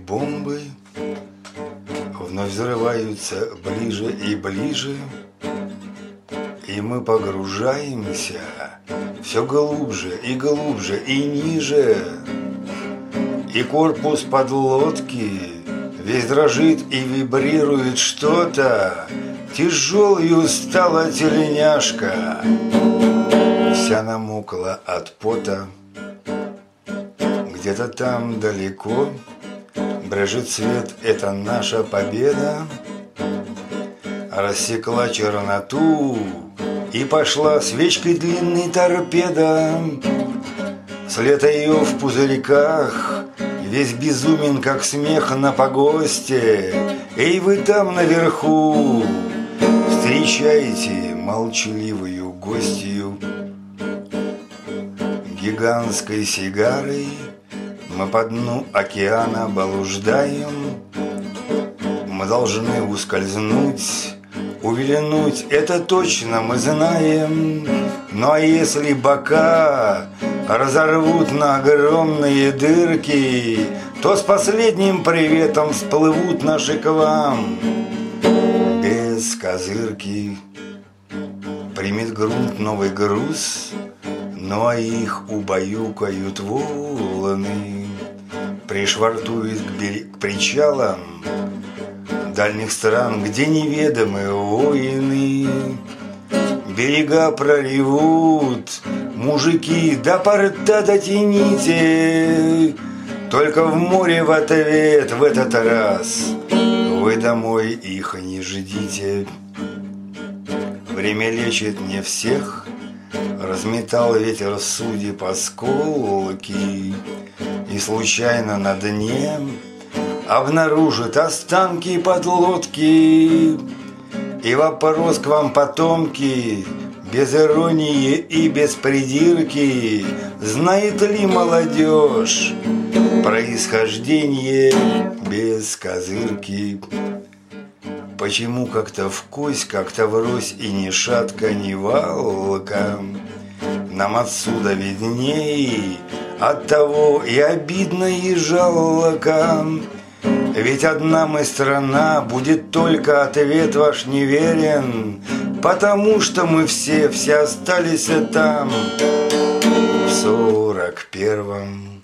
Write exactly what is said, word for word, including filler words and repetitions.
бомбы вновь взрываются ближе и ближе, и мы погружаемся все глубже и глубже и ниже. И корпус подлодки весь дрожит и вибрирует что-то. Тяжелью стала тельняшка, вся намокла от пота. Где-то там далеко брежет свет, это наша победа. Рассекла черноту и пошла свечкой длинной торпеда. След ее в пузырьках весь безумен, как смех на погосте. Эй, вы там наверху, встречайте молчаливую гостью. Гигантской сигарой мы по дну океана блуждаем. Мы должны ускользнуть, увильнуть, это точно мы знаем. Ну а если бока разорвут на огромные дырки, то с последним приветом всплывут наши к вам без козырки. Примет грунт новый груз, ну а их убаюкают волны. Пришвартует к, берег, к причалам дальних стран, где неведомые воины. Берега проревут мужики, до порта дотяните. Только в море в ответ в этот раз вы домой их не ждите. Время лечит не всех, разметал ветер судеб осколки, и случайно на дне обнаружит останки подлодки. И вопрос к вам, потомки, без иронии и без придирки: знает ли молодежь происхождение без козырки? Почему как-то вкось, как-то врозь, и ни шатка, ни валка? Нам отсюда видней, оттого и обидно, и жалко. Ведь одна мы страна, будет только ответ ваш неверен, потому что мы все, все остались там в сорок первом.